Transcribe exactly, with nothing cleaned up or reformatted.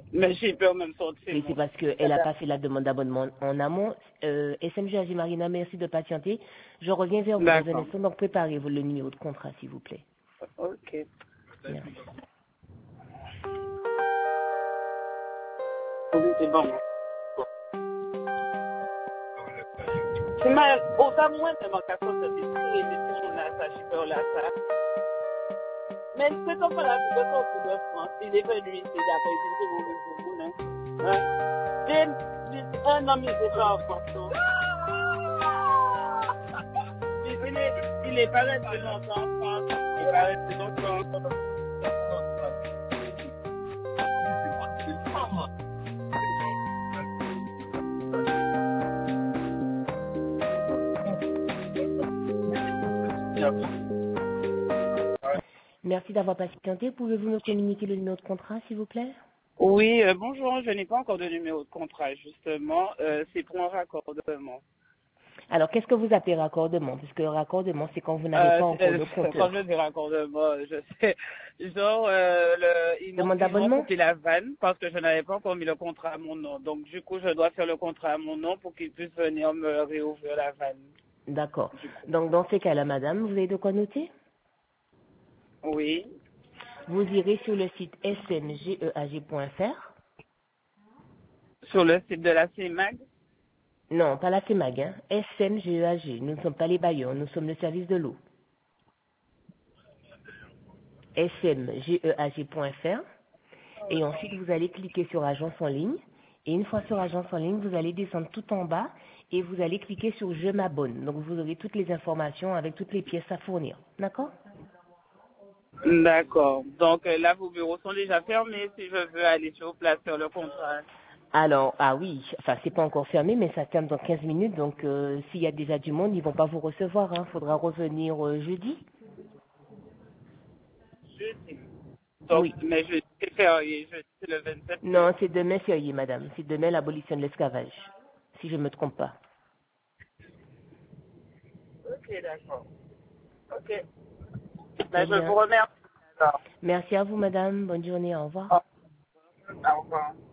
Mais j'ai peur même sortir. Oui, c'est Mon... parce qu'elle n'a pas fait la demande d'abonnement en amont. Euh, S M G A G Marina, merci de patienter. Je reviens vers vous dans un D'accord. instant, donc préparez-vous le numéro de contrat, s'il vous plaît. Ok. Merci. Oui, c'est bon. C'est mal. Autant moins de ma casson de décider de son là, j'ai peur là, ça. Mais ce qu'on fait là, c'est que son coup de France, il est venu ici, d'après, il dit, vous le vous, hein. Hein? J'ai un homme, il est pas en France. Il il est, il est pas resté longtemps en France. Il est pas resté longtemps. Merci d'avoir patienté. Pouvez-vous me communiquer le numéro de contrat, s'il vous plaît? Oui, euh, bonjour, je n'ai pas encore de numéro de contrat, justement. Euh, c'est pour un raccordement. Alors, qu'est-ce que vous appelez raccordement? Parce que raccordement, c'est quand vous n'avez Euh, pas c'est- encore euh, de quand je compteur. dis raccordement, je sais. Genre, euh, le, ils m'ont Demande ils m'ont d'abonnement? coupé la vanne parce que je n'avais pas encore mis le contrat à mon nom. Donc, du coup, je dois faire le contrat à mon nom pour qu'ils puissent venir me réouvrir la vanne. D'accord. Du coup. Donc, dans ces cas-là, madame, vous avez de quoi noter? Oui. Vous irez sur le site s m g e a g point f r. Sur le site de la CIMAG. Non, pas la CEMAG, hein. S M G E A G. Nous ne sommes pas les bailleurs, nous sommes le service de l'eau. s m g e a g point f r. Et ensuite, vous allez cliquer sur Agence en ligne. Et une fois sur Agence en ligne, vous allez descendre tout en bas et vous allez cliquer sur Je m'abonne. Donc, vous aurez toutes les informations avec toutes les pièces à fournir. D'accord? D'accord. Donc, euh, là, vos bureaux sont déjà fermés si je veux aller sur place faire le contrat. Alors, ah oui, enfin, c'est pas encore fermé, mais ça ferme dans quinze minutes. Donc, euh, s'il y a déjà du monde, ils vont pas vous recevoir. Il faudra revenir euh, jeudi. Jeudi. Donc, Oui. mais jeudi, c'est férié. Jeudi, c'est le vingt-sept mai. Non, c'est demain férié, madame. C'est demain l'abolition de l'esclavage. Si je me trompe pas. Ok, d'accord. Ok. Très Ben, je vous bien. remercie. Alors, Merci à vous, madame. Bonne journée. Au revoir. au au revoir.